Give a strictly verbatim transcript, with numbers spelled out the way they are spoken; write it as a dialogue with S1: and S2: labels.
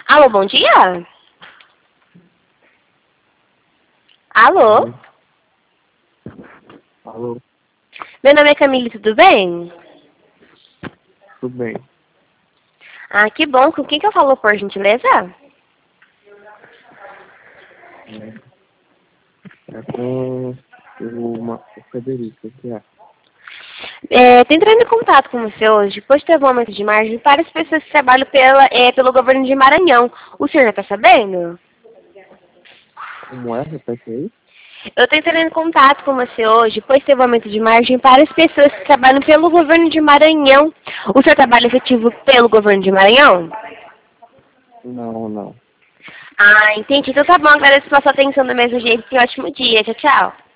S1: Alô, bom dia? Alô?
S2: Alô,
S1: Meu nome é Camille, tudo bem?
S2: tudo bem?
S1: Ah, que bom. Com quem que eu falo, por gentileza?
S2: É com o, Ma- o Frederico, que é?
S1: É, tô entrando em contato com você hoje, pois teve um aumento de margem para as pessoas que trabalham pela, é, pelo governo de Maranhão. O senhor já está sabendo?
S2: Como é? Repete aí.
S1: Eu estou entrando em contato com você hoje, pois teve um aumento de margem para as pessoas que trabalham pelo governo de Maranhão. O senhor trabalha efetivo pelo governo de Maranhão?
S2: Não, não.
S1: Ah, entendi. Então tá bom, agradeço pela sua atenção do mesmo jeito e ótimo dia. Tchau, tchau.